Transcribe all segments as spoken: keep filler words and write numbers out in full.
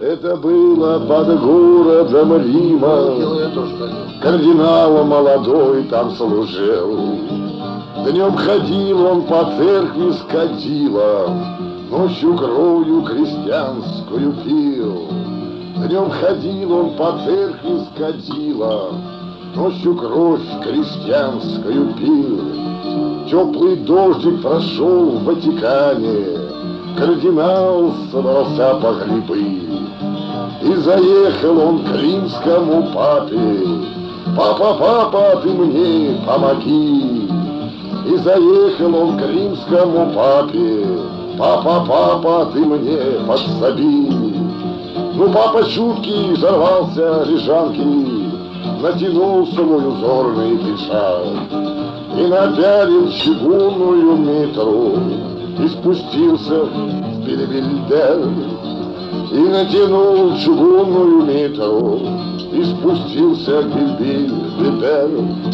Это было под городом Рима. Кардинал молодой там служил. Днем ходил он по церкви с кадилом, ночью кровью крестьянскую пил. Днем ходил он по церкви с кадилом, ночью кровь крестьянскую пил. Теплый дождик прошел в Ватикане, кардинал собрался по грибы. И заехал он к римскому папе: «Папа, папа, ты мне помоги!» И заехал он к римскому папе: «Папа, папа, ты мне подсоби!» Ну, папа чуткий взорвался лежанки, натянул свой узорный пиджак и напялил чугунную митру и спустился в Бельведер. И натянул чугунную митру и спустился к Бельведер.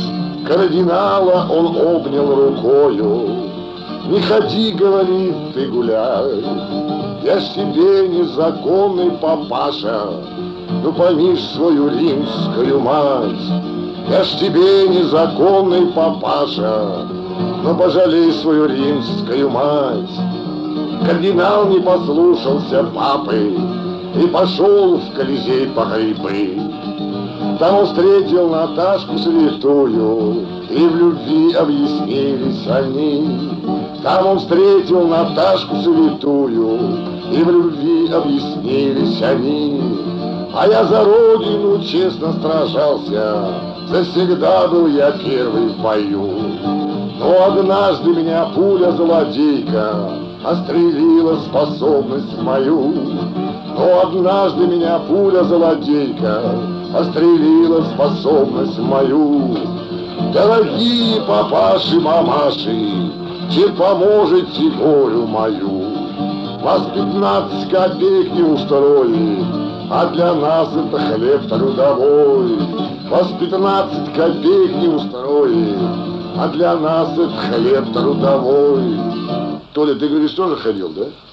Кардинала он обнял рукою: «Не ходи, — говорит, — ты гуляй, я ж тебе незаконный папаша, ну помишь свою римскую мать. Я ж тебе незаконный папаша, но пожалей свою римскую мать». Кардинал не послушался папы и пошел в Колизей по грибы. Там он встретил Наташку святую, и в любви объяснились они. Там он встретил Наташку святую, и в любви объяснились они. А я за родину честно сражался, завсегда был я первый в бою. Но однажды меня пуля злодейка острелила способность мою. Но однажды меня пуля злодейка острелила способность мою. Дорогие папаши, мамаши, чем поможете горю мою? Вас пятнадцать копеек не устроит, а для нас это хлеб трудовой. Вас пятнадцать копеек не устроит, а для нас это хлеб трудовой. Толя, ты говоришь, тоже ходил, да?